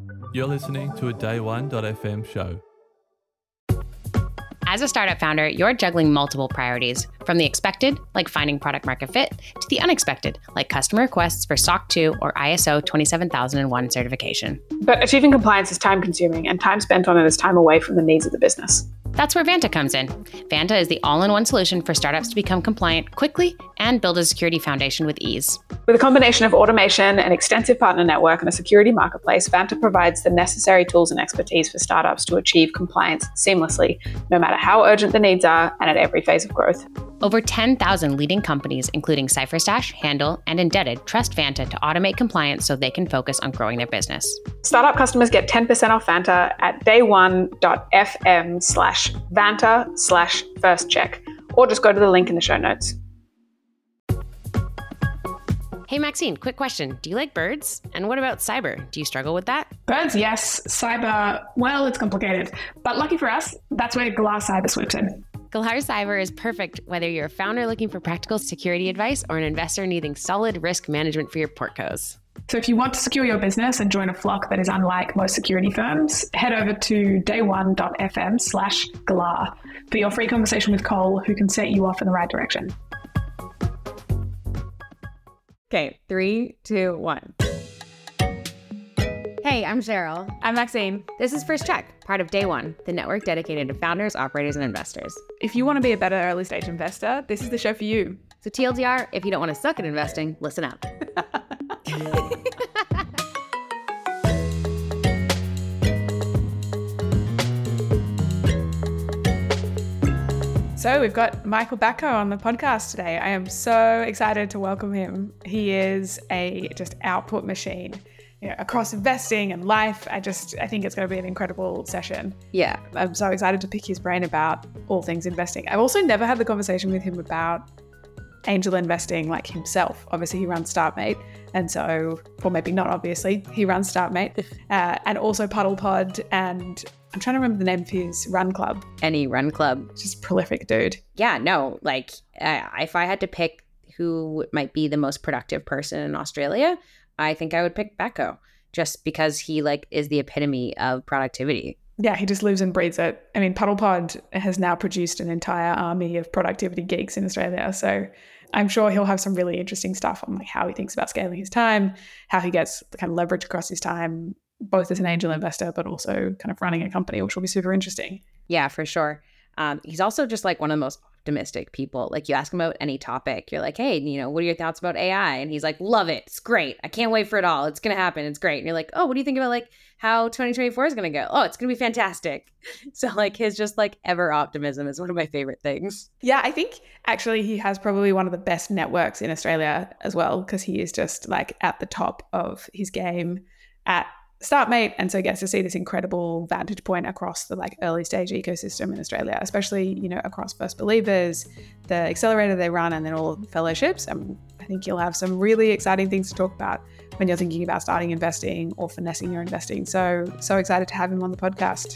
You're listening to a Day1.fm show. As a startup founder, you're juggling multiple priorities, from the expected, like finding product market fit, to the unexpected, like customer requests for SOC 2 or ISO 27001 certification. But achieving compliance is time consuming, and time spent on it is time away from the needs of the business. That's where Vanta comes in. Vanta is the all-in-one solution for startups to become compliant quickly and build a security foundation with ease. With a combination of automation, an extensive partner network, and a security marketplace, Vanta provides the necessary tools and expertise for startups to achieve compliance seamlessly, no matter how urgent the needs are and at every phase of growth. Over 10,000 leading companies, including CipherStash, Handle, and Indebted, trust Vanta to automate compliance so they can focus on growing their business. Startup customers get 10% off Vanta at day1.fm/Vanta/firstcheck, or just go to the link in the show notes. Hey, Maxine, quick question. Do you like birds? And what about cyber? Do you struggle with that? Birds, yes. Cyber, well, it's complicated. But lucky for us, that's where Galar Cyber swoops in. Galar Cyber is perfect whether you're a founder looking for practical security advice or an investor needing solid risk management for your portcos. So if you want to secure your business and join a flock that is unlike most security firms, head over to day1.fm/Galar for your free conversation with Cole, who can set you off in the right direction. Okay, 3, 2, 1. Hey, I'm Cheryl. I'm Maxine. This is First Check, part of Day One, the network dedicated to founders, operators, and investors. If you want to be a better early stage investor, this is the show for you. So TLDR, if you don't want to suck at investing, listen up. So we've got Michael Bacco on the podcast today. I am so excited to welcome him. He is a just output machine, across investing and life. I think it's going to be an incredible session. Yeah. I'm so excited to pick his brain about all things investing. I've also never had the conversation with him about angel investing like himself. Obviously, he runs StartMate. And so, or maybe not obviously, he runs StartMate and also Puddle Pod, and I'm trying to remember the name of his run club. Any run club. Just prolific dude. Yeah, no, if I had to pick who might be the most productive person in Australia, I think I would pick Bacco, just because he is the epitome of productivity. Yeah, he just lives and breathes it. I mean, Puddle Pod has now produced an entire army of productivity geeks in Australia. So I'm sure he'll have some really interesting stuff on how he thinks about scaling his time, how he gets the kind of leverage across his time, both as an angel investor, but also kind of running a company, which will be super interesting. Yeah, for sure. He's also just one of the most optimistic people. You ask him about any topic, you're like, hey, what are your thoughts about AI? And he's like, love it. It's great. I can't wait for it all. It's going to happen. It's great. And you're like, oh, what do you think about how 2024 is going to go? Oh, it's going to be fantastic. So his just ever optimism is one of my favorite things. Yeah, I think actually he has probably one of the best networks in Australia as well, because he is just at the top of his game at StartMate, and so gets to see this incredible vantage point across the early stage ecosystem in Australia, especially across First Believers, the accelerator they run, and then all of the fellowships. I think you'll have some really exciting things to talk about when you're thinking about starting investing or finessing your investing. So excited to have him on the podcast.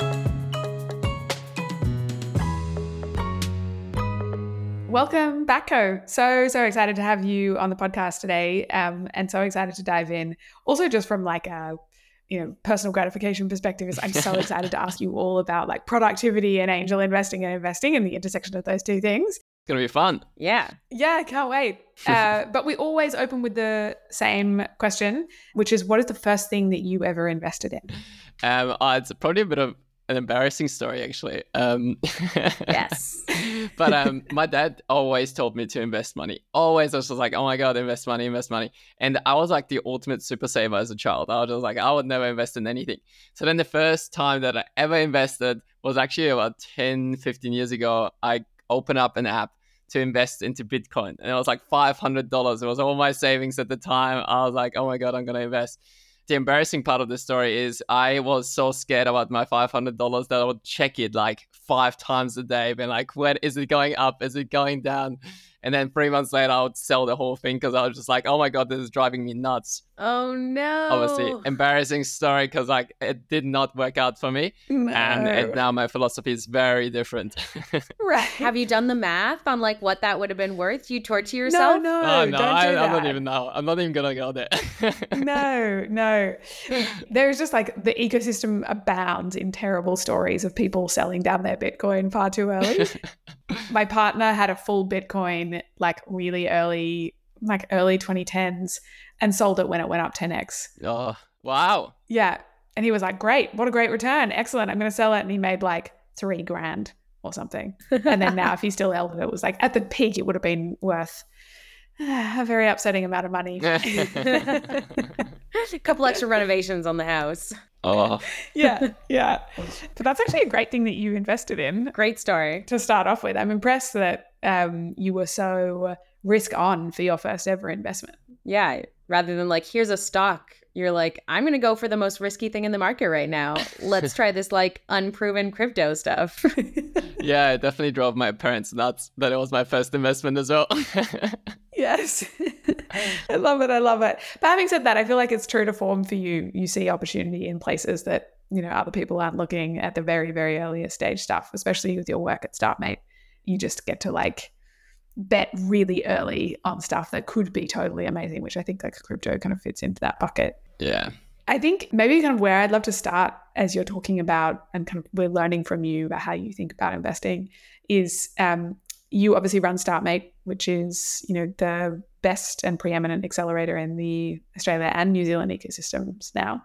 Welcome, Bacco. So excited to have you on the podcast today, and so excited to dive in. Also, just from a personal gratification perspective, is I'm so excited to ask you all about productivity and angel investing and the intersection of those two things. It's going to be fun. Yeah. Yeah, can't wait. But we always open with the same question, which is, what is the first thing that you ever invested in? It's probably a bit of an embarrassing story, actually. Yes. But my dad always told me to invest money. Always. I was just like, oh my God, invest money. And I was the ultimate super saver as a child. I was just I would never invest in anything. So then the first time that I ever invested was actually about 10, 15 years ago. I opened up an app to invest into Bitcoin. And it was $500. It was all my savings at the time. I was like, oh my God, I'm going to invest. The embarrassing part of the story is I was so scared about my $500 that I would check it 5 times a day, being when is it going up? Is it going down? And then 3 months later, I would sell the whole thing because I was just like, oh my God, this is driving me nuts. Oh no. Obviously, embarrassing story because like it did not work out for me. No. And now my philosophy is very different. Right. Have you done the math on like what that would have been worth? Do you torture yourself? No, Oh, don't no, do I that. don't even know. I'm not even going to go there. No. There's just like the ecosystem abounds in terrible stories of people selling down their Bitcoin far too early. My partner had a full Bitcoin like really early, like early 2010s, and sold it when it went up 10x. Oh, wow. Yeah. And he was like, great, what a great return. Excellent. I'm going to sell it. And he made like $3,000 or something. And then now if he still held it, it was like at the peak, it would have been worth a very upsetting amount of money. A couple extra renovations on the house. Oh, Yeah. But that's actually a great thing that you invested in Great story. to start off with. I'm impressed that you were so risk on for your first ever investment. Yeah. Rather than like, here's a stock, you're like, I'm going to go for the most risky thing in the market right now. Let's try this like unproven crypto stuff. yeah, it definitely drove my parents nuts that it was my first investment as well. Yes. I love it. But having said that, I feel like it's true to form for you. You see opportunity in places that, you know, other people aren't looking at the very, very earliest stage stuff, especially with your work at StartMate. You just get to like bet really early on stuff that could be totally amazing, which I think like crypto kind of fits into that bucket. Yeah. I think maybe kind of where I'd love to start as you're talking about and kind of we're learning from you about how you think about investing is you obviously run StartMate, which is, you know, the best and preeminent accelerator in the Australia and New Zealand ecosystems now.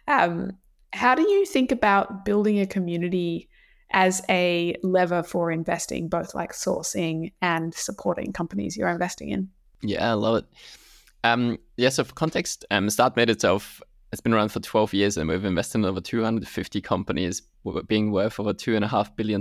How do you think about building a community as a lever for investing, both like sourcing and supporting companies you're investing in? Yeah, I love it. So for context, StartMate itself has been around for 12 years and we've invested in over 250 companies being worth over $2.5 billion.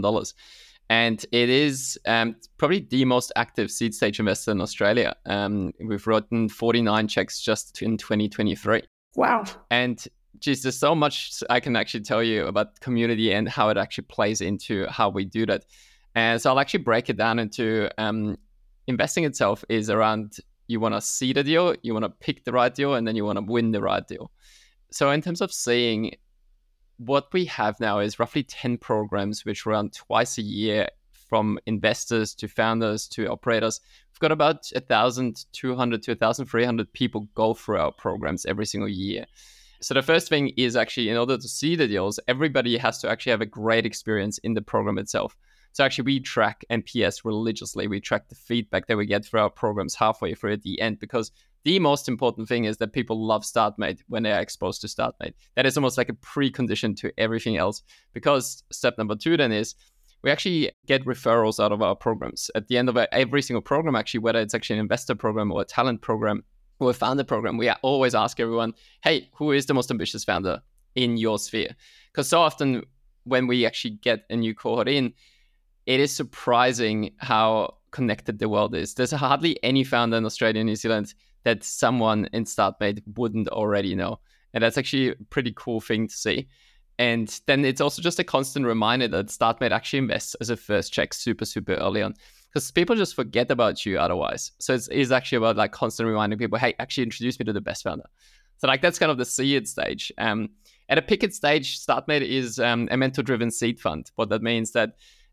And it is probably the most active seed stage investor in Australia. We've written 49 checks just in 2023. Wow. And geez, there's so much I can actually tell you about community and how it actually plays into how we do that. And so I'll actually break it down into investing itself is around you want to see the deal, you want to pick the right deal, and then you want to win the right deal. So in terms of seeing, what we have now is roughly 10 programs which run twice a year from investors to founders to operators. We've got about 1,200 to 1,300 people go through our programs every single year. So the first thing is actually, in order to see the deals, everybody has to actually have a great experience in the program itself. So actually we track NPS religiously. We track the feedback that we get through our programs halfway through at the end, because the most important thing is that people love StartMate when they are exposed to StartMate. That is almost like a precondition to everything else, because step number 2 then is we actually get referrals out of our programs. At the end of every single program, actually, whether it's actually an investor program or a talent program or a founder program, we always ask everyone, hey, who is the most ambitious founder in your sphere? Because so often when we actually get a new cohort in, it is surprising how connected the world is. There's hardly any founder in Australia and New Zealand that someone in StartMate wouldn't already know. And that's actually a pretty cool thing to see. And then it's also just a constant reminder that StartMate actually invests as a first check super, super early on, because people just forget about you otherwise. So it's actually about like constantly reminding people, hey, actually introduce me to the best founder. So like that's kind of the seed stage. At a picket stage, StartMate is a mentor-driven seed fund. What that means that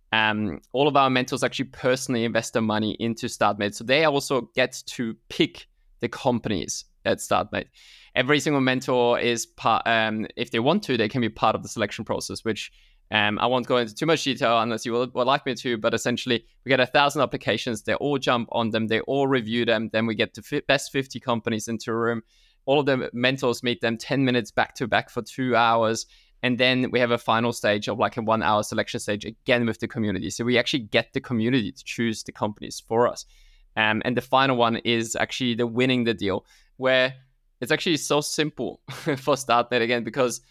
all of our mentors actually personally invest their money into StartMate. So they also get to pick the companies at StartMate. Every single mentor is part, if they want to, they can be part of the selection process, which I won't go into too much detail unless you would like me to, but essentially we get 1,000 applications. They all jump on them. They all review them. Then we get the best 50 companies into a room. All of the mentors meet them 10 minutes back to back for 2 hours. And then we have a final stage of like a 1 hour selection stage again with the community. So we actually get the community to choose the companies for us. And the final one is actually the winning the deal, where it's actually so simple for StartMate again, because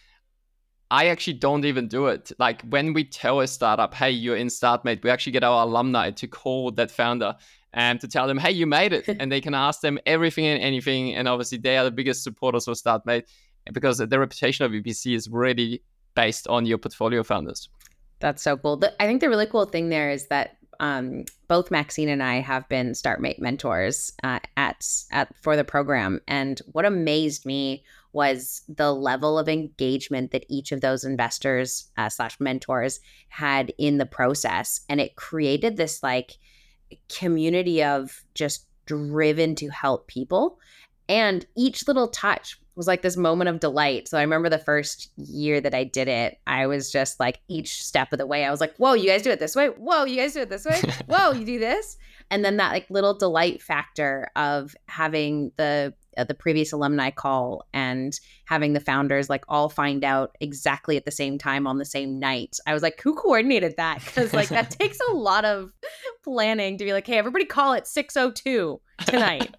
I actually don't even do it. Like when we tell a startup, hey, you're in StartMate, we actually get our alumni to call that founder and to tell them, hey, you made it. And they can ask them everything and anything. And obviously they are the biggest supporters of StartMate, because the reputation of VPC is really based on your portfolio founders. That's so cool. I think the really cool thing there is that both Maxine and I have been StartMate mentors for the program. And what amazed me was the level of engagement that each of those investors / mentors had in the process. And it created this like community of just driven to help people. And each little touch was like this moment of delight. So I remember the first year that I did it, I was just like each step of the way, I was like, whoa, you guys do it this way. Whoa, you guys do it this way. Whoa, you do this. And then that like little delight factor of having the previous alumni call and having the founders like all find out exactly at the same time on the same night. I was like, who coordinated that? Because like that takes a lot of planning to be like, hey, everybody call at 6:02 tonight.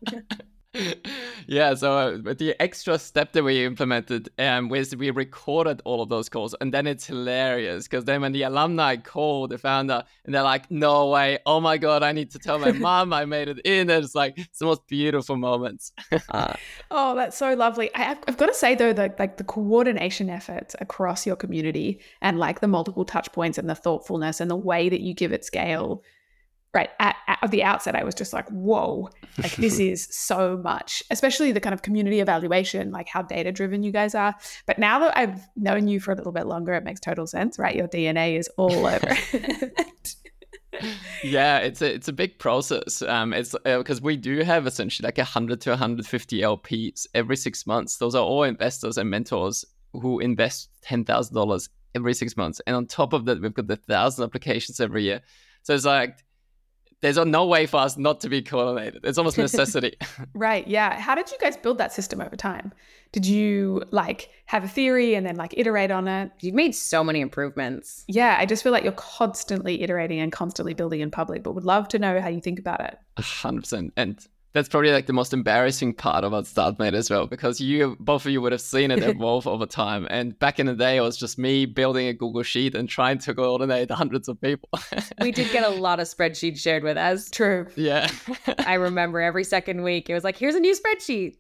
Yeah, so the extra step that we implemented was we recorded all of those calls, and then it's hilarious because then when the alumni call the founder and they're like, no way, oh my god, I need to tell my mom I made it in. And it's like it's the most beautiful moments. Oh, that's so lovely. I've got to say though, that like the coordination efforts across your community and like the multiple touch points and the thoughtfulness and the way that you give it scale, right at the outset, I was just like, whoa, like this is so much, especially the kind of community evaluation, like how data driven you guys are. But now that I've known you for a little bit longer, it makes total sense, right? Your DNA is all over it. Yeah, it's a big process. It's because we do have essentially like 100 to 150 LPs every 6 months. Those are all investors and mentors who invest $10,000 every 6 months. And on top of that, we've got the 1,000 applications every year. So it's like, there's no way for us not to be coordinated. It's almost a necessity. Right. Yeah. How did you guys build that system over time? Did you like have a theory and then like iterate on it? You've made so many improvements. Yeah. I just feel like you're constantly iterating and constantly building in public, but would love to know how you think about it. 100%. And that's probably like the most embarrassing part about StartMate as well, because both of you would have seen it evolve over time. And back in the day, it was just me building a Google Sheet and trying to coordinate hundreds of people. We did get a lot of spreadsheets shared with us. True. Yeah. I remember every second week, it was like, here's a new spreadsheet.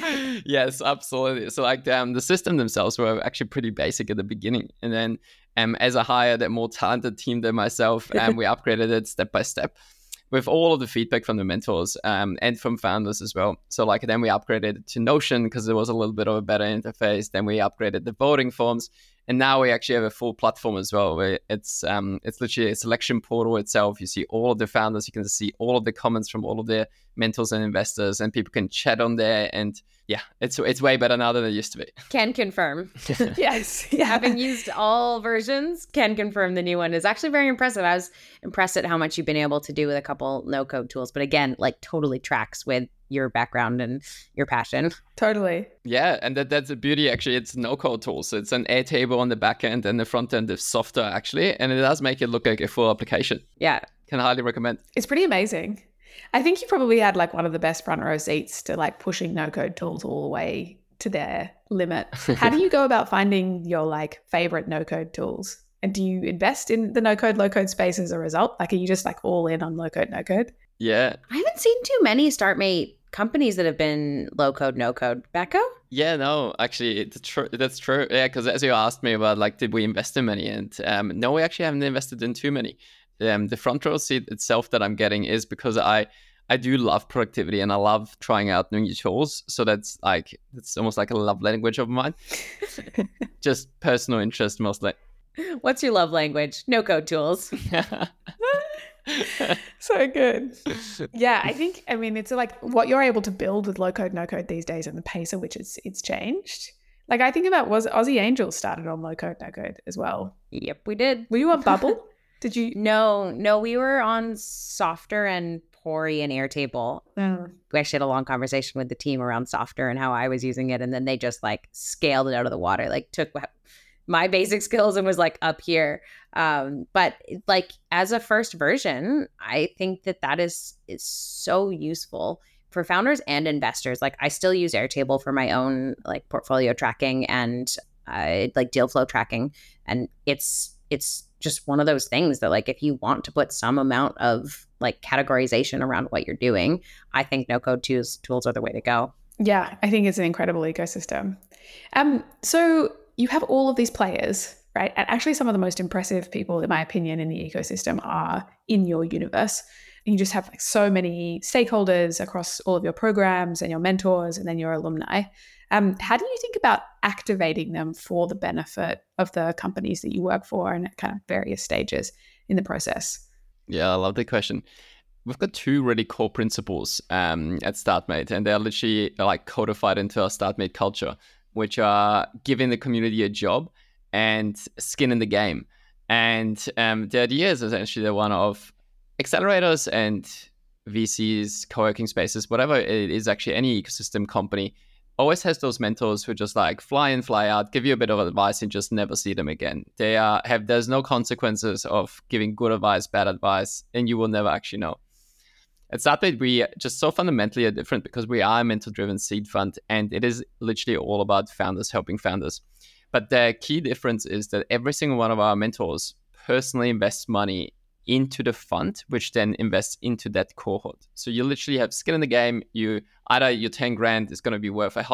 Yes, absolutely. So like the system themselves were actually pretty basic at the beginning. And then as I hired a more talented team than myself, we upgraded it step by step, with all of the feedback from the mentors and from founders as well. So like then we upgraded it to Notion because there was a little bit of a better interface. Then we upgraded the voting forms. And now we actually have a full platform as well, where it's literally a selection portal itself. You see all of the founders, you can see all of the comments from all of their mentors and investors, and people can chat on there. And yeah, it's way better now than it used to be. Can confirm. Yes. Yeah. Having used all versions, can confirm the new one is actually very impressive. I was impressed at how much you've been able to do with a couple no-code tools. But again, like totally tracks with your background and your passion. Totally. Yeah, and that's the beauty actually. It's no-code tools. So it's an Airtable on the back end, and the front end is softer actually, and it does make it look like a full application. Yeah. Can highly recommend. It's pretty amazing. I think you probably had like one of the best front row seats to like pushing no-code tools all the way to their limit. How do you go about finding your like favorite no-code tools? And do you invest in the no-code, low-code space as a result? Like, are you just like all in on low-code, no-code? Yeah. I haven't seen too many StartMate companies that have been low-code, no-code. Becco? Yeah, no, actually, that's true. Yeah, because as you asked me about, like, did we invest in many? And no, we actually haven't invested in too many. The front row seat itself that I'm getting is because I do love productivity and I love trying out new tools. So that's almost like a love language of mine. Just personal interest mostly. What's your love language? No-code tools. So good. Yeah, I mean, it's like what you're able to build with low code, no code these days and the pace at which it's changed. Like I think about Aussie Angels started on low code, no code as well. Yep, we did. Were you on Bubble? Did you? No, we were on Softer and Pori and Airtable. We actually had a long conversation with the team around Softer and how I was using it. And then they just like scaled it out of the water, like took my basic skills and was like up here. But like as a first version, I think that is so useful for founders and investors. Like I still use Airtable for my own like portfolio tracking and like deal flow tracking. And it's just one of those things that like if you want to put some amount of like categorization around what you're doing, I think no code tools are the way to go. Yeah, I think it's an incredible ecosystem. So you have all of these players right? And actually some of the most impressive people, in my opinion, in the ecosystem are in your universe. And you just have like so many stakeholders across all of your programs and your mentors and then your alumni. How do you think about activating them for the benefit of the companies that you work for and at kind of various stages in the process? Yeah, I love the question. We've got two really core principles at StartMate, and they're literally like codified into our StartMate culture, which are giving the community a job and skin in the game. And the idea is essentially the one of accelerators and VCs, co-working spaces, whatever it is, actually any ecosystem company always has those mentors who just like fly in, fly out, give you a bit of advice and just never see them again. There's no consequences of giving good advice, bad advice, and you will never actually know. At StartMate, we just so fundamentally are different because we are a mentor-driven seed fund, and it is literally all about founders helping founders. But the key difference is that every single one of our mentors personally invests money into the fund, which then invests into that cohort. So you literally have skin in the game. Either your 10 grand is going to be worth a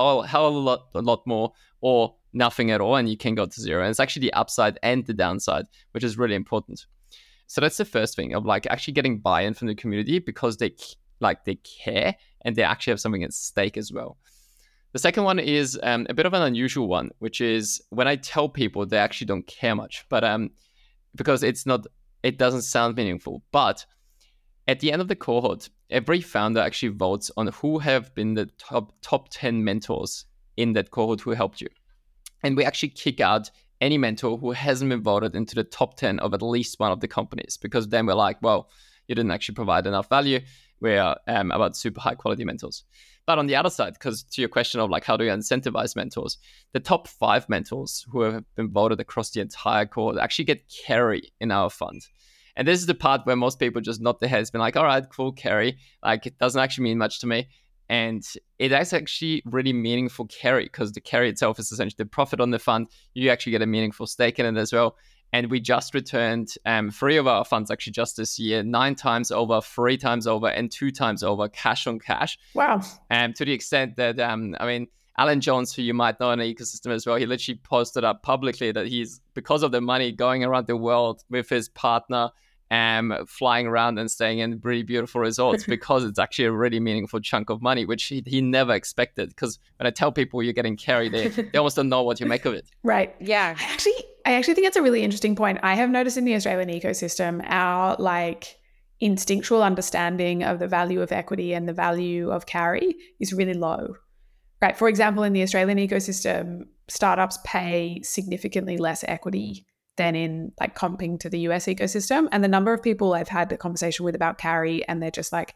lot more, or nothing at all, and you can go to zero. And it's actually the upside and the downside, which is really important. So that's the first thing, of like actually getting buy-in from the community because they care and they actually have something at stake as well. The second one is a bit of an unusual one, which is when I tell people, they actually don't care much, but because it doesn't sound meaningful. But at the end of the cohort, every founder actually votes on who have been the top 10 mentors in that cohort who helped you. And we actually kick out any mentor who hasn't been voted into the top 10 of at least one of the companies, because then we're like, well, you didn't actually provide enough value. We're about super high quality mentors. But on the other side, because to your question of like, how do you incentivize mentors? The top 5 mentors who have been voted across the entire cohort actually get carry in our fund. And this is the part where most people just nod their heads, been like, all right, cool, carry. Like, it doesn't actually mean much to me. And it is actually really meaningful carry, because the carry itself is essentially the profit on the fund. You actually get a meaningful stake in it as well. And we just returned 3 of our funds actually just this year, 9 times over, 3 times over, and 2 times over, cash on cash. Wow. To the extent that, Alan Jones, who you might know in the ecosystem as well, he literally posted up publicly that he's, because of the money, going around the world with his partner, flying around and staying in really beautiful resorts because it's actually a really meaningful chunk of money, which he never expected. Because when I tell people you're getting carried, they almost don't know what you make of it. Right. Yeah. I actually think it's a really interesting point. I have noticed in the Australian ecosystem, our like instinctual understanding of the value of equity and the value of carry is really low. Right. For example, in the Australian ecosystem, startups pay significantly less equity than in like comping to the US ecosystem. And the number of people I've had a conversation with about carry, and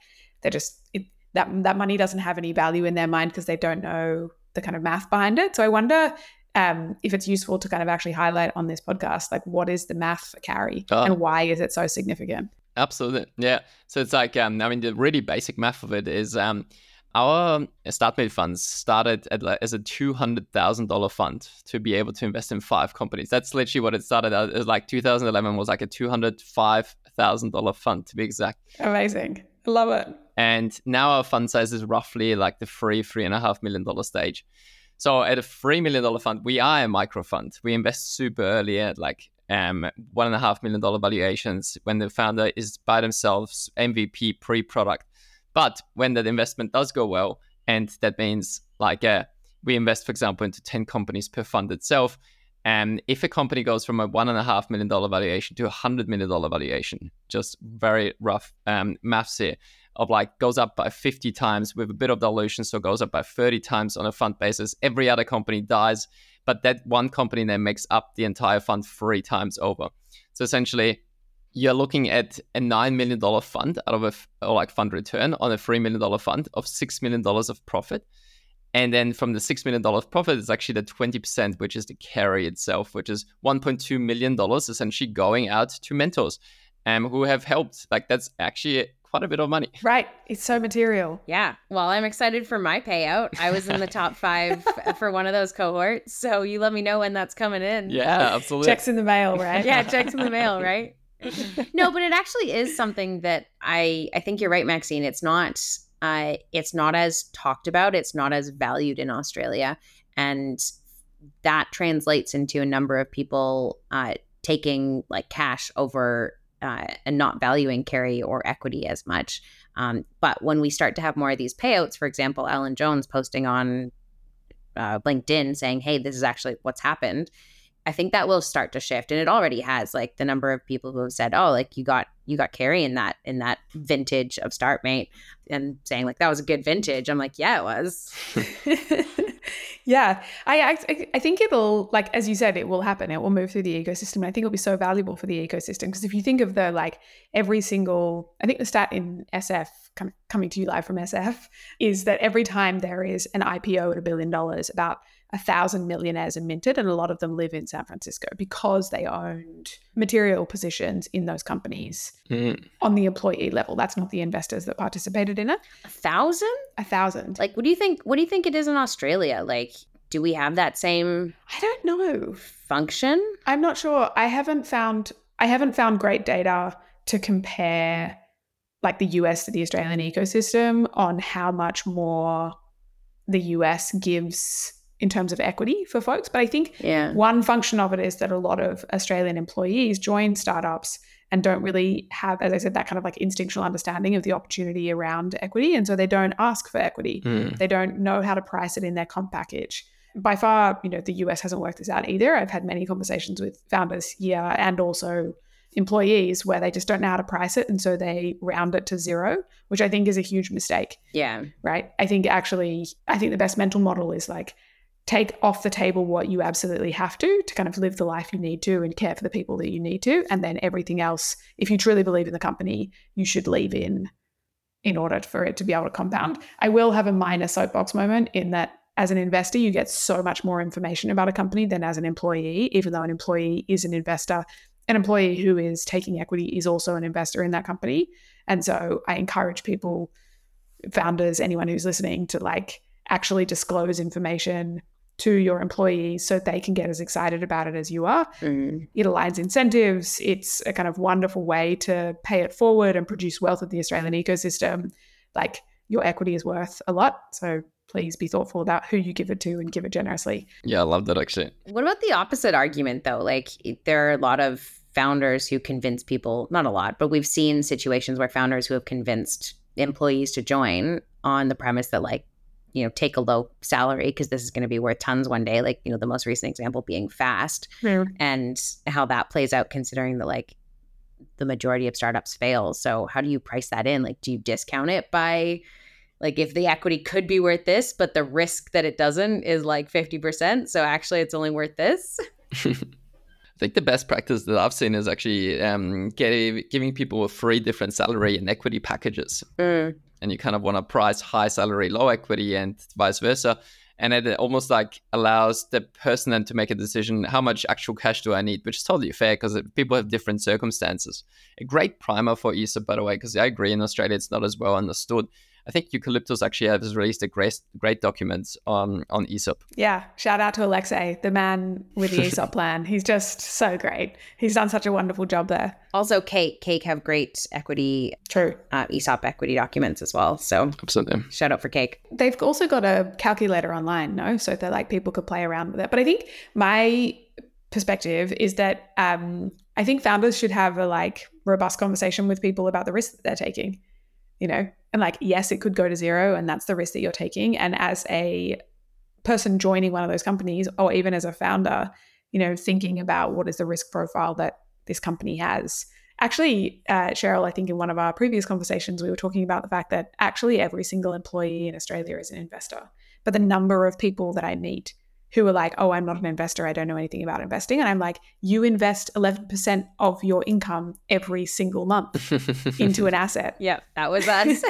that money doesn't have any value in their mind because they don't know the kind of math behind it. So I wonder if it's useful to kind of actually highlight on this podcast, like what is the math for carry and why is it so significant? Absolutely. Yeah. So it's like, the really basic math of it is our StartMate funds started as a $200,000 fund to be able to invest in 5 companies. That's literally what it started out as. Like 2011 was like a $205,000 fund to be exact. Amazing. I love it. And now our fund size is roughly like the $3.5 million stage. So at a $3 million fund, we are a micro fund. We invest super early at like $1.5 million valuations when the founder is by themselves, MVP, pre-product. But when that investment does go well, and that means like we invest, for example, into 10 companies per fund itself, and if a company goes from a $1.5 million valuation to a $100 million valuation, just very rough maths here, of like goes up by 50 times with a bit of dilution, so goes up by 30 times on a fund basis. Every other company dies, but that one company then makes up the entire fund 3 times over. So essentially, you're looking at a $9 million fund out of fund return on a $3 million fund of $6 million of profit. And then from the $6 million of profit, it's actually the 20%, which is the carry itself, which is $1.2 million essentially going out to mentors who have helped. Like that's actually quite a bit of money. Right. It's so material. Yeah. Well, I'm excited for my payout. I was in the top 5 for one of those cohorts. So you let me know when that's coming in. Yeah, absolutely. Checks in the mail, right? Yeah, checks in the mail, right? No, but it actually is something that I think you're right, Maxine. It's not as talked about. It's not as valued in Australia. And that translates into a number of people taking like cash over and not valuing carry or equity as much. But when we start to have more of these payouts, for example, Ellen Jones posting on LinkedIn saying, hey, this is actually what's happened, I think that will start to shift. And it already has, like the number of people who have said, oh, like you got carry in that vintage of StartMate, and saying like that was a good vintage. I'm like, yeah, it was. Yeah, I think it'll, like, as you said, it will happen. It will move through the ecosystem. And I think it'll be so valuable for the ecosystem, because if you think of the, like, every single, I think the stat in SF, coming to you live from SF, is that every time there is an IPO at $1 billion, about 1,000 millionaires are minted, and a lot of them live in San Francisco because they owned material positions in those companies on the employee level. That's not the investors that participated in it. 1,000? 1,000. Like, what do you think it is in Australia? Like, do we have that same I don't know function? I'm not sure. I haven't found great data to compare like the US to the Australian ecosystem on how much more the US gives in terms of equity for folks. But I think one function of it is that a lot of Australian employees join startups and don't really have, as I said, that kind of like instinctual understanding of the opportunity around equity. And so they don't ask for equity. They don't know how to price it in their comp package. By far, the US hasn't worked this out either. I've had many conversations with founders here and also employees where they just don't know how to price it. And so they round it to zero, which I think is a huge mistake. Yeah. Right. I think the best mental model is like, take off the table what you absolutely have to kind of live the life you need to and care for the people that you need to. And then everything else, if you truly believe in the company, you should leave in order for it to be able to compound. I will have a minor soapbox moment in that as an investor, you get so much more information about a company than as an employee, even though an employee is an investor. An employee who is taking equity is also an investor in that company. And so I encourage people, founders, anyone who's listening, to like actually disclose information to your employees so they can get as excited about it as you are. It aligns incentives. It's a kind of wonderful way to pay it forward and produce wealth of the Australian ecosystem. Like, your equity is worth a lot. So please be thoughtful about who you give it to and give it generously. Yeah, I love that actually. What about the opposite argument though? Like, there are a lot of founders who convince people, not a lot, but we've seen situations where founders who have convinced employees to join on the premise that like, take a low salary because this is going to be worth tons one day. Like, the most recent example being Fast, and how that plays out considering that like the majority of startups fail. So how do you price that in? Like, do you discount it by like, if the equity could be worth this, but the risk that it doesn't is like 50%. So actually it's only worth this. I think the best practice that I've seen is actually giving people 3 different salary and equity packages. And you kind of want to price high salary, low equity, and vice versa. And it almost like allows the person then to make a decision, how much actual cash do I need, which is totally fair because people have different circumstances. A great primer for ESOP, by the way, because I agree in Australia it's not as well understood. I think Eucalyptus actually has released a great document on ESOP. Yeah, shout out to Alexei, the man with the ESOP plan. He's just so great. He's done such a wonderful job there. Also, Cake have great equity, ESOP equity documents as well. So absolutely, shout out for Cake. They've also got a calculator online, no? So that like people could play around with it. But I think my perspective is that I think founders should have a like robust conversation with people about the risk that they're taking. And like, yes, it could go to zero and that's the risk that you're taking. And as a person joining one of those companies, or even as a founder, thinking about what is the risk profile that this company has. Actually, Cheryl, I think in one of our previous conversations, we were talking about the fact that actually every single employee in Australia is an investor. But the number of people that I meet who are like, oh, I'm not an investor, I don't know anything about investing. And I'm like, you invest 11% of your income every single month into an asset. Yeah, that was us.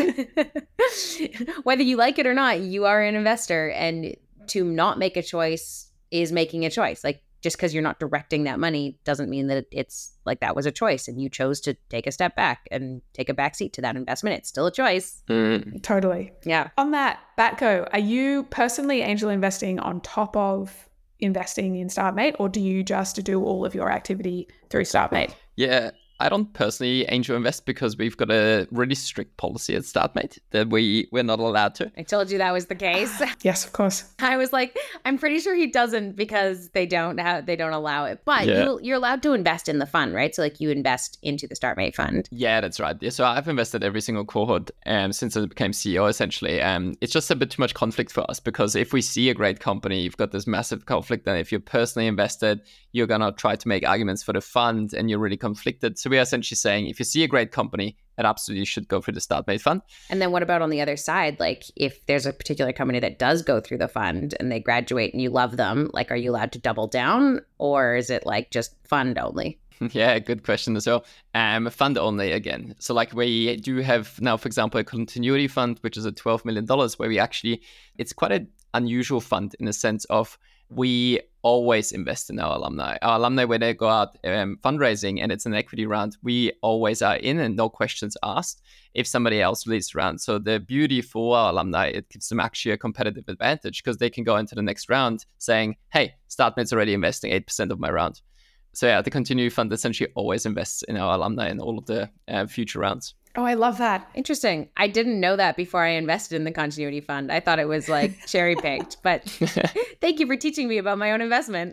Whether you like it or not, you are an investor. And to not make a choice is making a choice. Like, just because you're not directing that money doesn't mean that it's like that was a choice and you chose to take a step back and take a backseat to that investment. It's still a choice. Totally. Yeah. On that, Batco, are you personally angel investing on top of investing in StartMate, or do you just do all of your activity through StartMate? Yeah, I don't personally angel invest because we've got a really strict policy at StartMate that we're not allowed to. I told you that was the case. Yes, of course. I was like, I'm pretty sure he doesn't because they don't allow it. But you're allowed to invest in the fund, right? So like you invest into the StartMate fund. Yeah, that's right. Yeah, so I've invested every single cohort since I became CEO, essentially. It's just a bit too much conflict for us because if we see a great company, you've got this massive conflict. And if you're personally invested, you're going to try to make arguments for the fund and you're really conflicted. So we are essentially saying if you see a great company, it absolutely should go through the StartMate fund. And then what about on the other side? Like if there's a particular company that does go through the fund and they graduate and you love them, like are you allowed to double down or is it like just fund only? Yeah, good question as well. Fund only again. So like we do have now, for example, a continuity fund, which is a $12 million where we actually, it's quite an unusual fund in the sense of we always invest in our alumni. Our alumni, when they go out fundraising and it's an equity round, we always are in and no questions asked if somebody else leads round. So the beauty for our alumni, it gives them actually a competitive advantage because they can go into the next round saying, hey, StartMate's already investing 8% of my round. So yeah, the continuity fund essentially always invests in our alumni in all of the future rounds. Oh, I love that. Interesting. I didn't know that before I invested in the continuity fund. I thought it was like cherry picked, but thank you for teaching me about my own investment.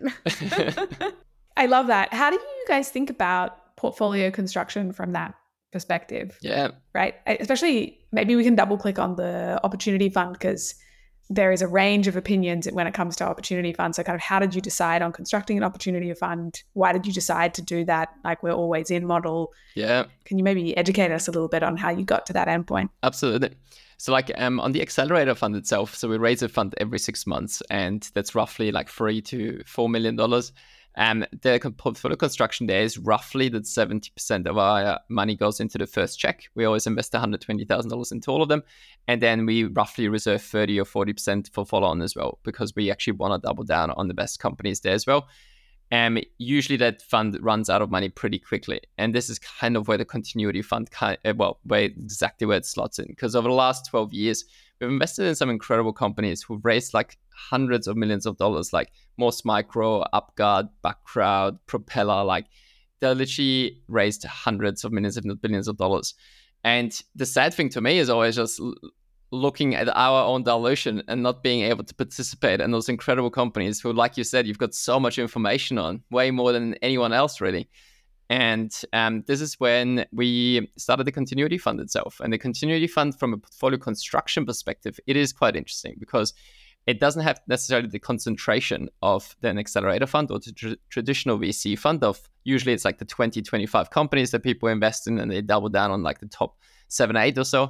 I love that. How do you guys think about portfolio construction from that perspective? Yeah. Right. Especially maybe we can double click on the opportunity fund because there is a range of opinions when it comes to opportunity funds. So kind of how did you decide on constructing an opportunity fund? Why did you decide to do that? Like we're always in model. Yeah. Can you maybe educate us a little bit on how you got to that endpoint? Absolutely. So like on the accelerator fund itself, so we raise a fund every 6 months and that's roughly like $3 to $4 million. The portfolio construction there is roughly that 70% of our money goes into the first check. We always invest $120,000 into all of them. And then we roughly reserve 30 or 40% for follow-on as well, because we actually want to double down on the best companies there as well. Usually that fund runs out of money pretty quickly. And this is kind of where the continuity fund, exactly where it slots in. Because over the last 12 years, we've invested in some incredible companies who've raised like hundreds of millions of dollars, like Morse Micro, UpGuard, Backcrowd, Propeller. Like they literally raised hundreds of millions, if not billions of dollars. And the sad thing to me is always just looking at our own dilution and not being able to participate in those incredible companies who, like you said, you've got so much information on, way more than anyone else really. And this is when we started the continuity fund itself. And the continuity fund, from a portfolio construction perspective, it is quite interesting because it doesn't have necessarily the concentration of an accelerator fund or the traditional VC fund of usually it's like the 20, 25 companies that people invest in and they double down on like the top 7, 8 or so.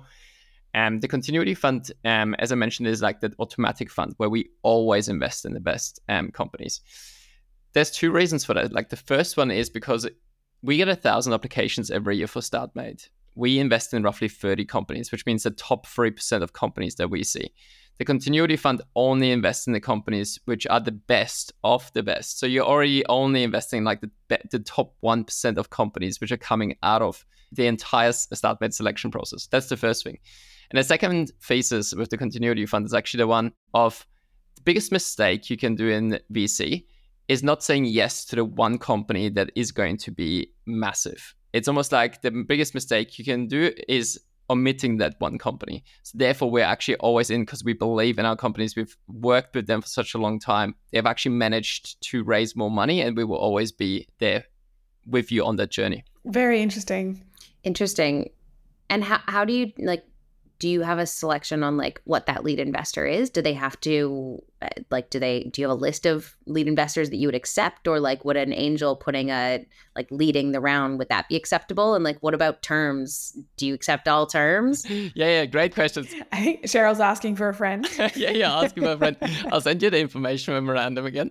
The continuity fund, as I mentioned, is like the automatic fund where we always invest in the best companies. There's 2 reasons for that. Like the first one is because we get 1,000 applications every year for StartMate. We invest in roughly 30 companies, which means the top 3% of companies that we see. The continuity fund only invests in the companies which are the best of the best. So you're already only investing in like the top 1% of companies which are coming out of the entire StartMate selection process. That's the first thing. And the second thesis with the continuity fund is actually the one of the biggest mistake you can do in VC is not saying yes to the one company that is going to be massive. It's almost like the biggest mistake you can do is omitting that one company. So therefore, we're actually always in because we believe in our companies. We've worked with them for such a long time. They've actually managed to raise more money and we will always be there with you on that journey. Very interesting. Interesting. And how do you do you have a selection on like what that lead investor is? Do they have to do you have a list of lead investors that you would accept, or like would an angel putting leading the round, would that be acceptable? And like what about terms? Do you accept all terms? Yeah, great questions. I think Cheryl's asking for a friend. yeah, asking for a friend. I'll send you the information memorandum again.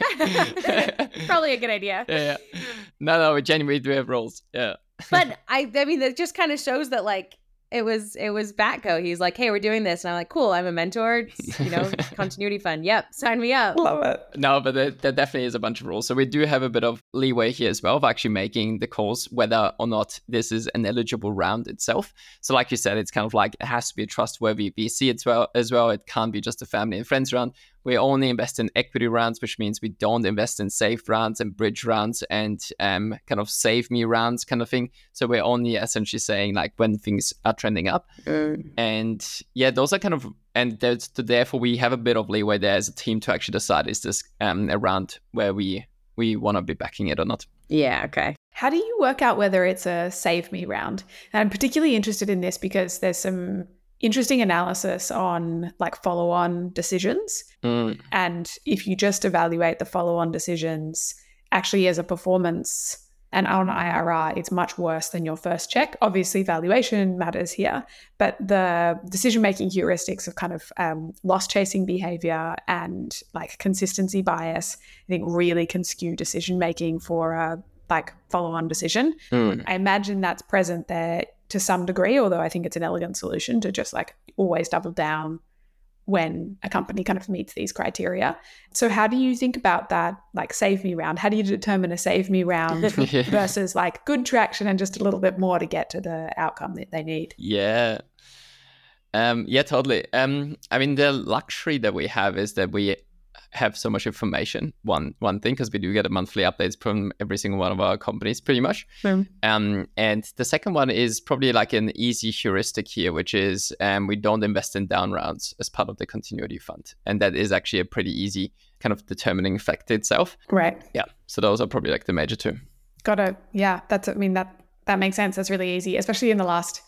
Probably a good idea. Yeah. No, we genuinely do have roles. Yeah. But I mean, that just kind of shows that like it was Batco. He's like, hey, we're doing this. And I'm like, cool, I'm a mentor, continuity fund. Yep, sign me up. Love it. No, but there definitely is a bunch of rules. So we do have a bit of leeway here as well of actually making the calls whether or not this is an eligible round itself. So like you said, it's kind of like it has to be a trustworthy VC as well. It can't be just a family and friends round. we only invest in equity rounds, which means we don't invest in safe rounds and bridge rounds and kind of save me rounds kind of thing. So we're only essentially saying like when things are trending up. And yeah, those are kind of, and therefore we have a bit of leeway there as a team to actually decide, is this a round where we want to be backing it or not. Yeah, okay. How do you work out whether it's a save me round? And I'm particularly interested in this because there's some interesting analysis on like follow-on decisions. And if you just evaluate the follow-on decisions actually as a performance and on IRR, it's much worse than your first check. Obviously, valuation matters here, but the decision-making heuristics of kind of loss-chasing behavior and like consistency bias, I think really can skew decision-making for a like follow-on decision. I imagine that's present there to some degree, although I think it's an elegant solution to just like always double down when a company kind of meets these criteria. So how do you think about that, like save me round? How do you determine a save me round versus like good traction and just a little bit more to get to the outcome that they need? Yeah. Yeah, totally. I mean, the luxury that we have is that we have so much information. One thing, because we do get a monthly updates from every single one of our companies pretty much. And the second one is probably like an easy heuristic here, which is we don't invest in down rounds as part of the continuity fund. And that is actually a pretty easy kind of determining factor itself. Right. Yeah. So those are probably like the major two. Got it. Yeah. That's, I mean, that makes sense. That's really easy, especially in the last,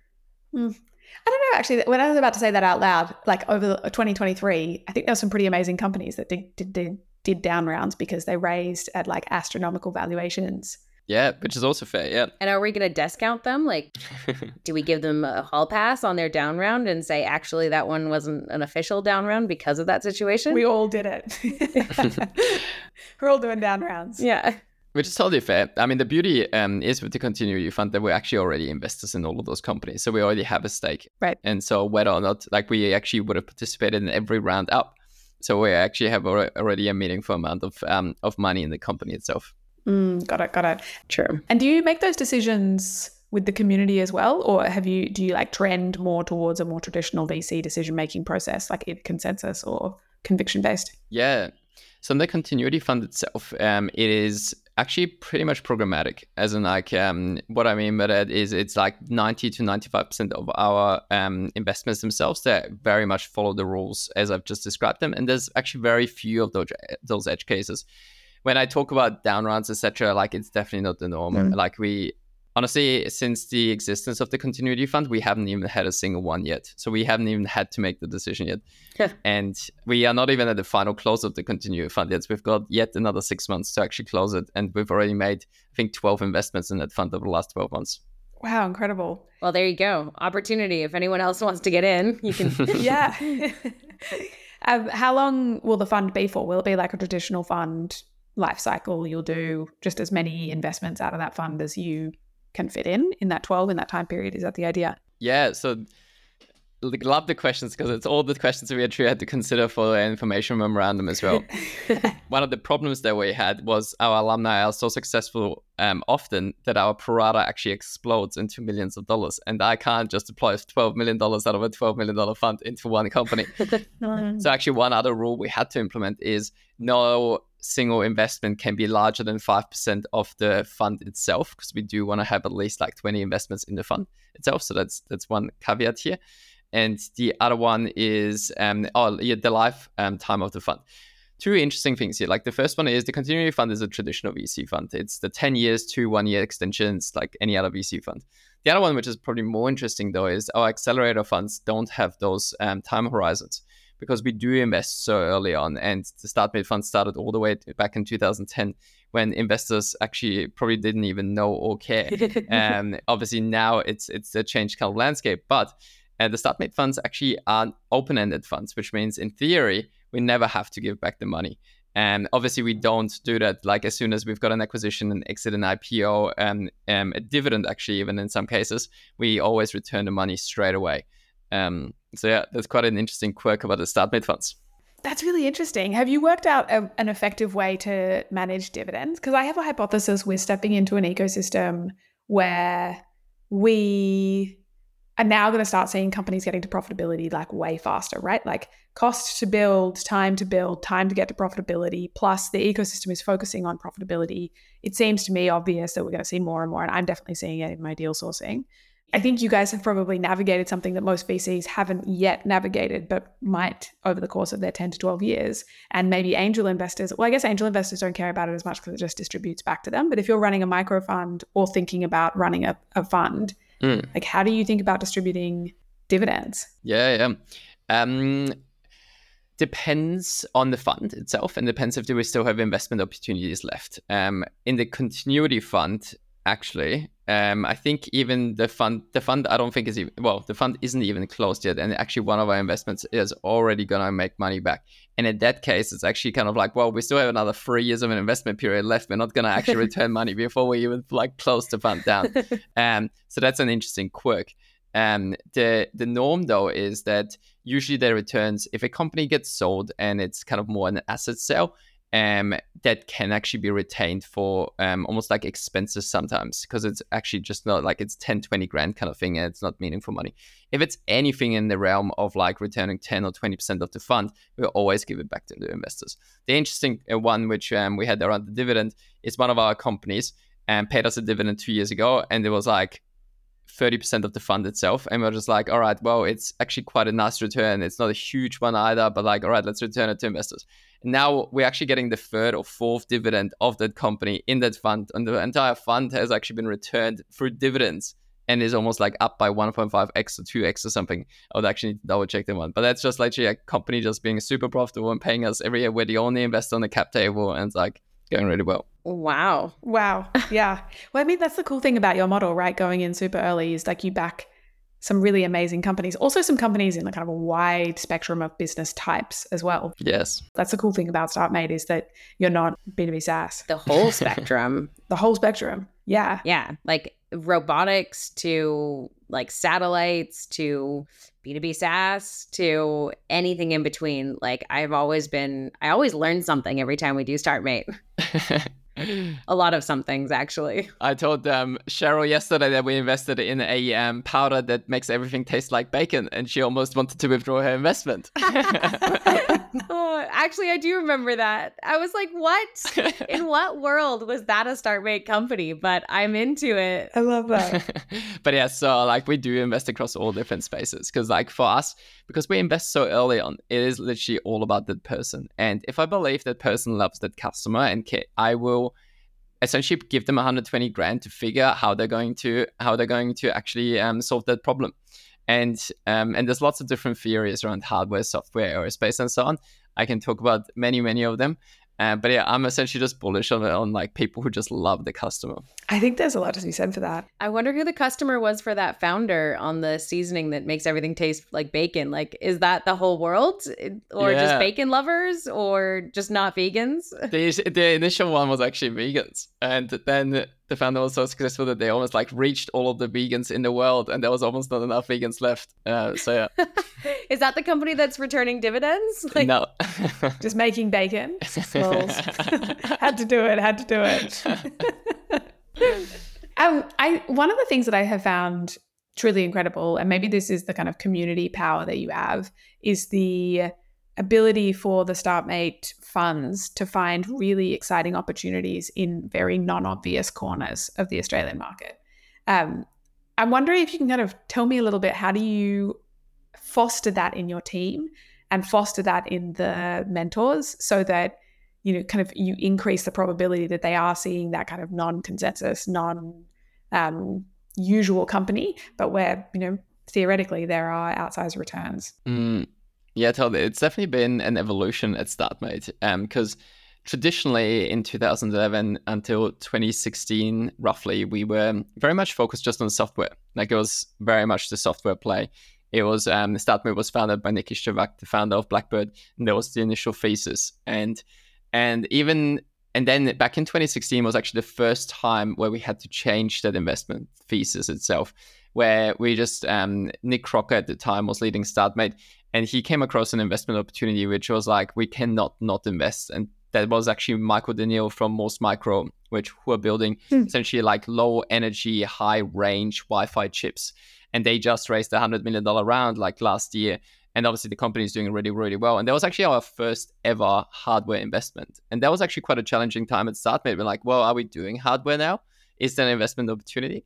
I don't know, actually, when I was about to say that out loud, like over 2023, I think there were some pretty amazing companies that did down rounds because they raised at like astronomical valuations. Yeah, which is also fair, yeah. And are we going to discount them? Like, do we give them a hall pass on their down round and say, actually, that one wasn't an official down round because of that situation? We all did it. We're all doing down rounds. Yeah. Which is totally fair. I mean, the beauty is with the continuity fund that we're actually already investors in all of those companies. So we already have a stake. Right. And so whether or not, like we actually would have participated in every round up. So we actually have already a meaningful amount of money in the company itself. Got it. True. And do you make those decisions with the community as well? Or do you like trend more towards a more traditional VC decision-making process, like either consensus or conviction-based? Yeah. So in the continuity fund itself, it is actually pretty much programmatic, as in like what I mean by that is it's like 90 to 95% of our investments themselves that very much follow the rules as I've just described them. And there's actually very few of those edge cases. When I talk about down rounds, etc., like it's definitely not the norm. Like we honestly, since the existence of the continuity fund, we haven't even had a single one yet. So we haven't even had to make the decision yet. And we are not even at the final close of the continuity fund yet. So we've got yet another 6 months to actually close it. And we've already made, I think, 12 investments in that fund over the last 12 months. Wow, incredible. Well, there you go. Opportunity. If anyone else wants to get in, you can. Yeah. How long will the fund be for? Will it be like a traditional fund life cycle? You'll do just as many investments out of that fund as you can fit in that 12 in that time period. Is that the idea? Yeah. So love the questions because it's all the questions we actually had to consider for the information memorandum as well. One of the problems that we had was our alumni are so successful often that our pro rata actually explodes into millions of dollars. And I can't just deploy $12 million out of a $12 million fund into one company. So actually one other rule we had to implement is no single investment can be larger than 5% of the fund itself, because we do want to have at least like 20 investments in the fund itself. So that's one caveat here. And the other one is the lifetime of the fund. Two interesting things here. Like the first one is the continuity fund is a traditional VC fund. It's the 10 years to 1 year extensions like any other VC fund. The other one, which is probably more interesting though, is our accelerator funds don't have those time horizons, because we do invest so early on. And the StartMate fund started all the way back in 2010 when investors actually probably didn't even know or care. And obviously now it's a changed kind of landscape, but the StartMate funds actually are open-ended funds, which means in theory, we never have to give back the money. And obviously we don't do that like as soon as we've got an acquisition, an exit, an IPO, a dividend actually, even in some cases, we always return the money straight away. So yeah, that's quite an interesting quirk about the StartMate funds. That's really interesting. Have you worked out an effective way to manage dividends? Because I have a hypothesis we're stepping into an ecosystem where we are now going to start seeing companies getting to profitability like way faster, right? Like cost to build, time to get to profitability, plus the ecosystem is focusing on profitability. It seems to me obvious that we're going to see more and more, and I'm definitely seeing it in my deal sourcing. I think you guys have probably navigated something that most VCs haven't yet navigated, but might over the course of their 10 to 12 years. And maybe angel investors, well, I guess angel investors don't care about it as much because it just distributes back to them. But if you're running a micro fund or thinking about running a fund, like how do you think about distributing dividends? Yeah. Depends on the fund itself, and depends if we still have investment opportunities left. In the continuity fund, actually, I think even the fund I don't think is even, well, the fund isn't even closed yet, and actually one of our investments is already gonna make money back. And in that case, it's actually kind of like, well, we still have another 3 years of an investment period left. We're not gonna actually return money before we even like close the fund down. So that's an interesting quirk. The norm though is that usually the returns, if a company gets sold and it's kind of more an asset sale, that can actually be retained for almost like expenses sometimes, because it's actually just not like it's 10, 20 grand kind of thing, and it's not meaningful money. If it's anything in the realm of like returning 10 or 20% of the fund, we'll always give it back to the investors. The interesting one, which we had around the dividend, is one of our companies paid us a dividend 2 years ago, and it was like 30% of the fund itself, and we're just like, all right, well, it's actually quite a nice return. It's not a huge one either, but like, all right, let's return it to investors. And now we're actually getting the third or fourth dividend of that company in that fund, and the entire fund has actually been returned through dividends and is almost like up by 1.5x or 2x or something. I would actually need to double check that one, but that's just literally a company just being super profitable and paying us every year. We're the only investor on the cap table, and it's like going really well. Wow. Yeah. Well, I mean, that's the cool thing about your model, right? Going in super early is like you back some really amazing companies, also some companies in the kind of a wide spectrum of business types as well. Yes. That's the cool thing about StartMate, is that you're not B2B SaaS. The whole spectrum. The whole spectrum. Yeah. Yeah. Like robotics to like satellites to B2B SaaS to anything in between. Like I always learn something every time we do StartMate. A lot of some things, actually. I told Cheryl yesterday that we invested in a powder that makes everything taste like bacon, and she almost wanted to withdraw her investment. Actually, I do remember that. I was like, what? In what world was that a StartMate company? But I'm into it. I love that. But yeah, so like we do invest across all different spaces, because like for us, because we invest so early on, it is literally all about that person. And if I believe that person loves that customer and care, I will essentially give them 120 grand to figure out how they're going to actually solve that problem. And there's lots of different theories around hardware, software, aerospace, and so on. I can talk about many of them. But yeah, I'm essentially just bullish on like people who just love the customer. I think there's a lot to be said for that. I wonder who the customer was for that founder on the seasoning that makes everything taste like bacon. Like, is that the whole world, or just bacon lovers, or just not vegans? The initial one was actually vegans, and then the founder was so successful that they almost like reached all of the vegans in the world, and there was almost not enough vegans left. So yeah. Is that the company that's returning dividends? Like, no. Just making bacon. Had to do it. One of the things that I have found truly incredible, and maybe this is the kind of community power that you have, is the ability for the StartMate funds to find really exciting opportunities in very non-obvious corners of the Australian market. I'm wondering if you can kind of tell me a little bit, how do you foster that in your team and foster that in the mentors, so that you increase the probability that they are seeing that kind of non-consensus, usual company, but where, theoretically there are outsized returns. Yeah, totally. It's definitely been an evolution at StartMate, because traditionally in 2011 until 2016, roughly, we were very much focused just on software. Like it was very much the software play. It was StartMate was founded by Nicky Stravak, the founder of Blackbird, and that was the initial thesis. And then back in 2016 was actually the first time where we had to change that investment thesis itself, where we just Nick Crocker at the time was leading StartMate, and he came across an investment opportunity which was like, we cannot not invest and that was actually Michael Daniel from Morse Micro, who are building essentially like low energy, high range Wi-Fi chips. And they just raised $100 million round like last year. And obviously the company is doing really, really well. And that was actually our first ever hardware investment. And that was actually quite a challenging time at StartMate. We're like, well, are we doing hardware now? Is that an investment opportunity?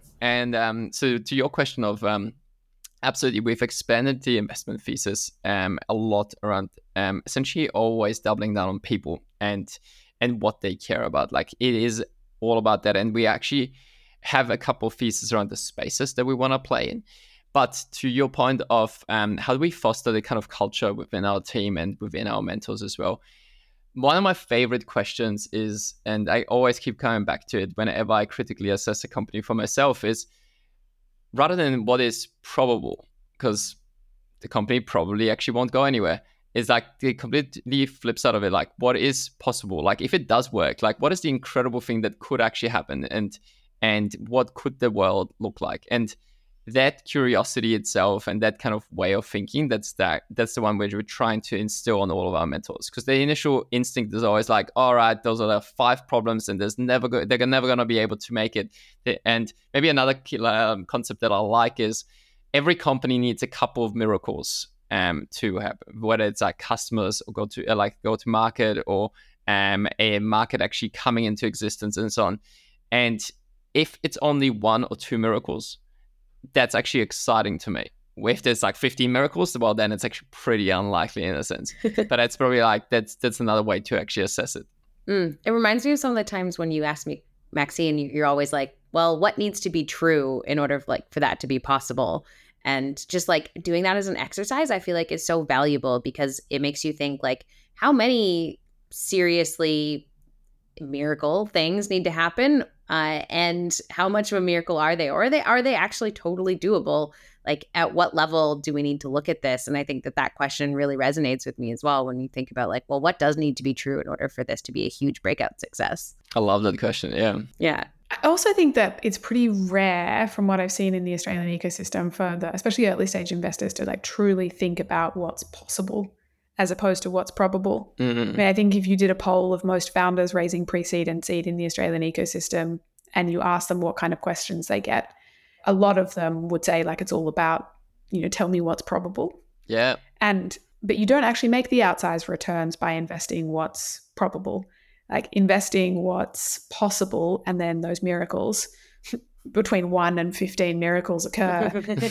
And so to your question of absolutely, we've expanded the investment thesis a lot around essentially always doubling down on people and what they care about. Like it is all about that. And we actually have a couple of theses around the spaces that we want to play in. But to your point of how do we foster the kind of culture within our team and within our mentors as well? One of my favorite questions is, and I always keep coming back to it whenever I critically assess a company for myself, is rather than what is probable, because the company probably actually won't go anywhere, is like the completely flip side of it. Like what is possible? Like if it does work, like what is the incredible thing that could actually happen? And what could the world look like? And that curiosity itself and that kind of way of thinking, that's the one which we're trying to instill on all of our mentors. Because the initial instinct is always like, all right, those are the 5 problems and they're never going to be able to make it. And maybe another concept that I like is every company needs a couple of miracles to happen, whether it's like customers or go to market or a market actually coming into existence and so on. And if it's only 1 or 2 miracles, that's actually exciting to me. If there's like 15 miracles, well, then it's actually pretty unlikely in a sense. But it's probably like that's another way to actually assess it. It reminds me of some of the times when you ask me, Maxine, you're always like, well, what needs to be true in order for that to be possible? And just like doing that as an exercise, I feel like is so valuable because it makes you think like how many seriously miracle things need to happen and how much of a miracle are they? Or are they actually totally doable? Like at what level do we need to look at this? And I think that question really resonates with me as well when you think about like, well, what does need to be true in order for this to be a huge breakout success? I love that question. Yeah. Yeah. I also think that it's pretty rare from what I've seen in the Australian ecosystem for especially early stage investors to like truly think about what's possible as opposed to what's probable. Mm-hmm. I mean, I think if you did a poll of most founders raising pre-seed and seed in the Australian ecosystem and you ask them what kind of questions they get, a lot of them would say like it's all about, tell me what's probable. Yeah. But you don't actually make the outsized returns by investing what's probable. Like investing what's possible and then those miracles between 1 and 15 miracles occur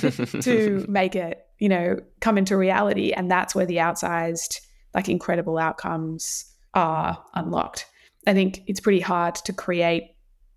to make it, come into reality. And that's where the outsized, like incredible outcomes are unlocked. I think it's pretty hard to create,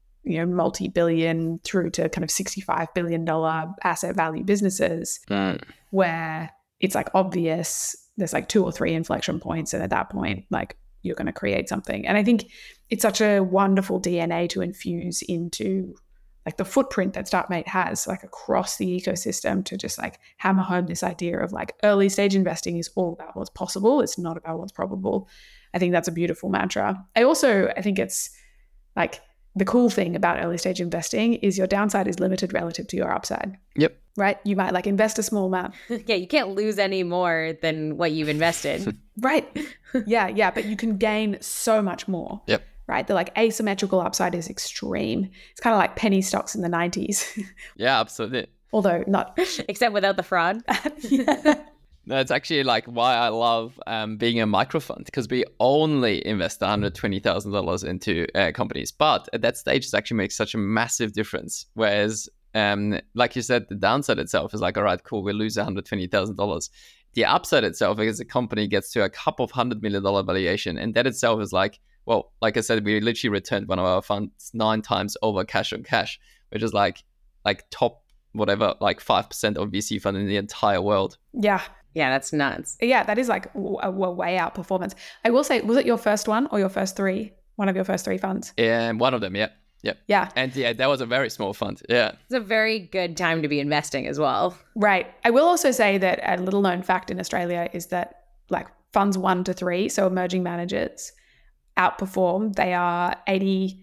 multi-billion through to kind of $65 billion asset value businesses where it's like obvious there's like 2 or 3 inflection points. And at that point, like you're going to create something. And I think it's such a wonderful DNA to infuse into like the footprint that StartMate has like across the ecosystem to just like hammer home this idea of like early stage investing is all about what's possible. It's not about what's probable. I think that's a beautiful mantra. I think it's like the cool thing about early stage investing is your downside is limited relative to your upside. Yep. Right? You might like invest a small amount. Yeah, you can't lose any more than what you've invested. Right. Yeah. But you can gain so much more. Yep. Right? The like asymmetrical upside is extreme. It's kind of like penny stocks in the 90s. Yeah, absolutely. Although not. Except without the fraud. Yeah. No, it's actually like why I love being a micro fund because we only invest $120,000 into companies. But at that stage, it actually makes such a massive difference. Whereas, like you said, the downside itself is like, all right, cool, we lose $120,000. The upside itself is a company gets to a couple of $100 million valuation. And that itself is like, well, like I said, we literally returned one of our funds 9 times over cash on cash, which is like top, whatever, like 5% of VC fund in the entire world. Yeah. Yeah, that's nuts. Yeah, that is like a way out performance. I will say, was it your first one or your first 3? One of your first 3 funds? And one of them, yeah. Yep. Yeah. And yeah, that was a very small fund. Yeah. It's a very good time to be investing as well. Right. I will also say that a little known fact in Australia is that like funds 1 to 3, so emerging managers, outperform. They are 80%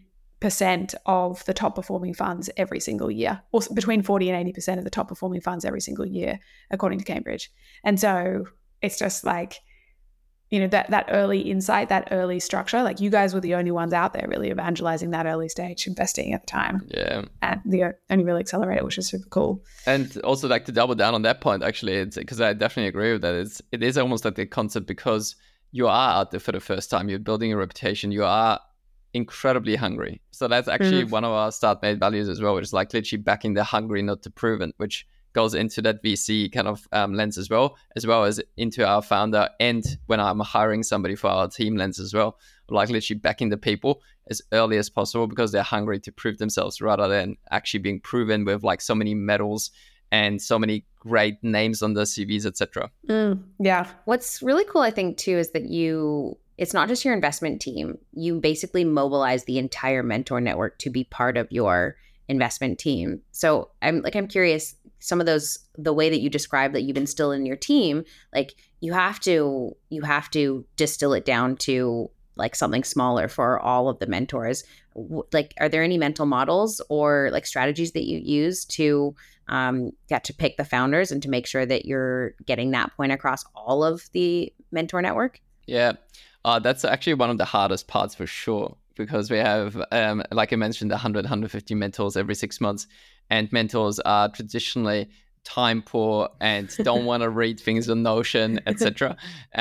of the top performing funds every single year, or between 40 and 80% of the top performing funds every single year, according to Cambridge. And so it's just like, that early insight, that early structure. Like you guys were the only ones out there really evangelizing that early stage investing at the time. Yeah. And the only real accelerator, which is super cool. And also like to double down on that point, actually, it's because I definitely agree with that. It is almost like the concept because you are out there for the first time, you're building a reputation, you are incredibly hungry. So that's actually one of our StartMate values as well, which is like literally backing the hungry, not the proven, which goes into that VC kind of lens as well as into our founder. And when I'm hiring somebody for our team lens as well, like literally backing the people as early as possible because they're hungry to prove themselves rather than actually being proven with like so many medals and so many great names on the CVs, etc. Yeah. What's really cool, I think, too, is that it's not just your investment team. You basically mobilize the entire mentor network to be part of your investment team. So I'm curious, some of those, the way that you describe that you've instilled in your team, like you have to distill it down to like something smaller for all of the mentors. Like, are there any mental models or like strategies that you use to get to pick the founders and to make sure that you're getting that point across all of the mentor network? Yeah, that's actually one of the hardest parts for sure, because we have, like I mentioned, 100, 150 mentors every 6 months, and mentors are traditionally time poor and don't want to read things on Notion, etc.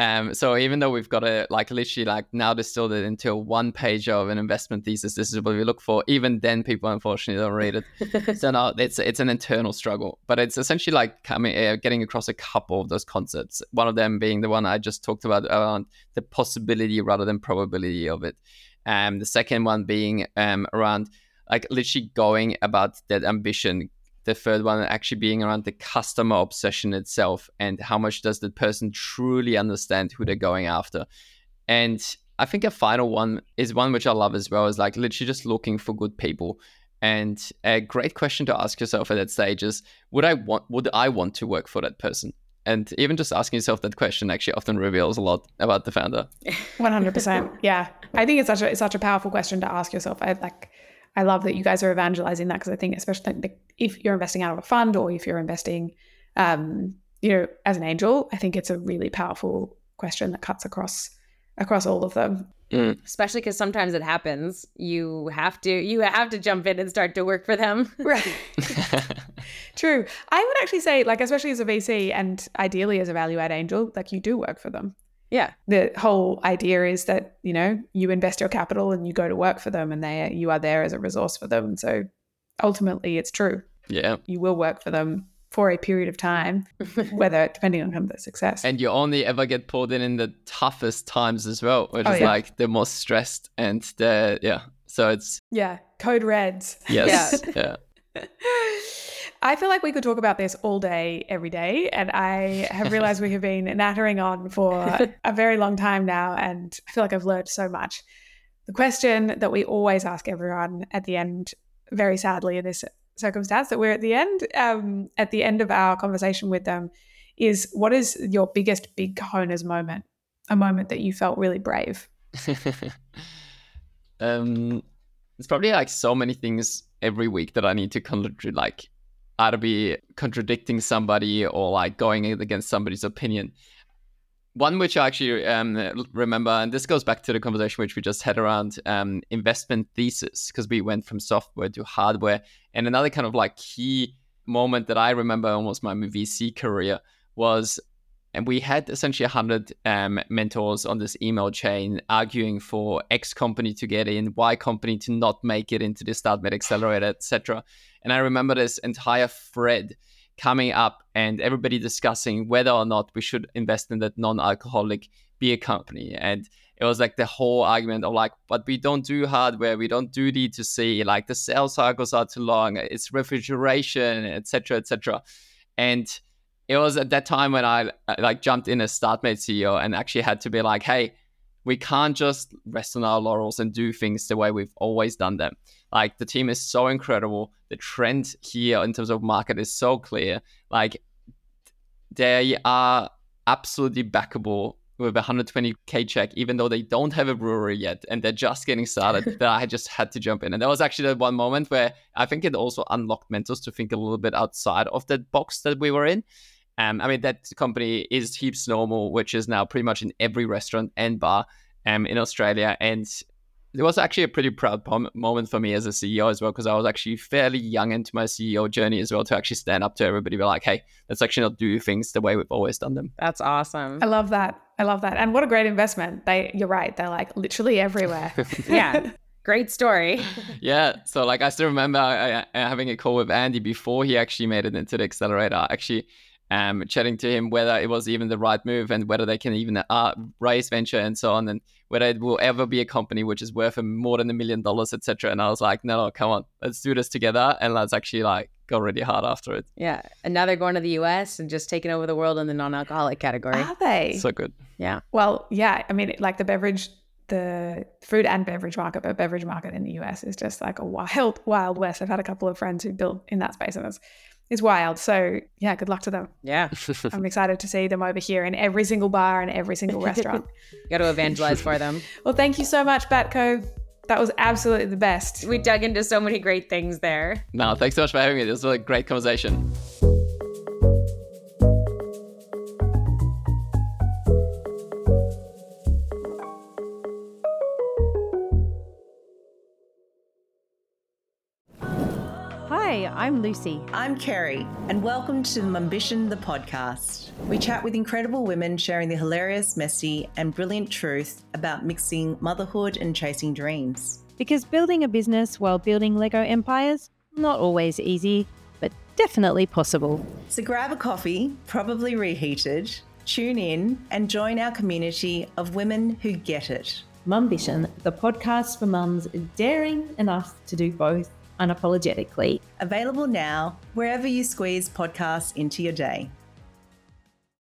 So even though we've got to like literally like now distilled it into a 1-page of an investment thesis, this is what we look for. Even then, people unfortunately don't read it. So no, it's an internal struggle, but it's essentially like getting across a couple of those concepts. One of them being the one I just talked about around the possibility rather than probability of it. The second one being around like literally going about that ambition. The third one actually being around the customer obsession itself and how much does the person truly understand who they're going after. And I think a final one is one which I love as well, is like literally just looking for good people. And a great question to ask yourself at that stage is, would I want to work for that person? And even just asking yourself that question actually often reveals a lot about the founder. 100%. Yeah. I think it's such a powerful question to ask yourself. I love that you guys are evangelizing that, because I think especially if you're investing out of a fund or if you're investing, as an angel, I think it's a really powerful question that cuts across all of them. Especially because sometimes it happens. You have to jump in and start to work for them. Right. True. I would actually say, like, especially as a VC and ideally as a value add angel, like you do work for them. Yeah. The whole idea is that, you invest your capital and you go to work for them, and you are there as a resource for them. So ultimately it's true. Yeah. You will work for them for a period of time, whether depending on kind of the success. And you only ever get pulled in the toughest times as well, which is like the most stressed and so it's... Yeah. Code reds. Yes. Yeah. I feel like we could talk about this all day, every day. And I have realized we have been nattering on for a very long time now. And I feel like I've learned so much. The question that we always ask everyone at the end, very sadly in this circumstance that we're at the end of our conversation with them, is what is your biggest big cojones moment? A moment that you felt really brave? It's probably like so many things every week that I need to like either be contradicting somebody or like going against somebody's opinion. One which I actually remember, and this goes back to the conversation which we just had around investment thesis, because we went from software to hardware. And another kind of like key moment that I remember almost my VC career was, and we had essentially 100 mentors on this email chain arguing for X company to get in, Y company to not make it into the StartMate Accelerator, etc. And I remember this entire thread coming up and everybody discussing whether or not we should invest in that non-alcoholic beer company. And it was like the whole argument of like, but we don't do hardware, we don't do D2C, like the sales cycles are too long, it's refrigeration, etc., etc. And it was at that time when I like jumped in as StartMate CEO and actually had to be like, hey, we can't just rest on our laurels and do things the way we've always done them. Like the team is so incredible. The trend here in terms of market is so clear. Like they are absolutely backable with a 120K check, even though they don't have a brewery yet and they're just getting started, that I just had to jump in. And that was actually the one moment where I think it also unlocked mentors to think a little bit outside of that box that we were in. I mean, that company is Heaps Normal, which is now pretty much in every restaurant and bar in Australia. And it was actually a pretty proud moment for me as a CEO as well, because I was actually fairly young into my CEO journey as well, to actually stand up to everybody, be like, hey, let's actually not do things the way we've always done them. That's awesome. I love that. And what a great investment. You're right. They're like literally everywhere. Yeah. Great story. Yeah. So like, I still remember having a call with Andy before he actually made it into the accelerator, actually chatting to him whether it was even the right move and whether they can even raise venture and so on, and whether it will ever be a company which is worth more than $1 million, etc. And I was like, no, come on, let's do this together and let's actually like go really hard after it. Yeah. And now they're going to the US and just taking over the world in the non-alcoholic category. Are they? So good. Yeah. Well, yeah. I mean, like the food and beverage market, but beverage market in the US is just like a wild west. I've had a couple of friends who built in that space, and it's wild. So yeah, good luck to them. Yeah. I'm excited to see them over here in every single bar and every single restaurant. You got to evangelize for them. Well, thank you so much, Batco. That was absolutely the best. We dug into so many great things there. No, thanks so much for having me. This was a great conversation. Hi, I'm Lucy. I'm Kerry, and welcome to Mumbition, the podcast. We chat with incredible women sharing the hilarious, messy, and brilliant truth about mixing motherhood and chasing dreams. Because building a business while building Lego empires, not always easy, but definitely possible. So grab a coffee, probably reheated, tune in, and join our community of women who get it. Mumbition, the podcast for mums daring enough to do both unapologetically. Available now wherever you squeeze podcasts into your day.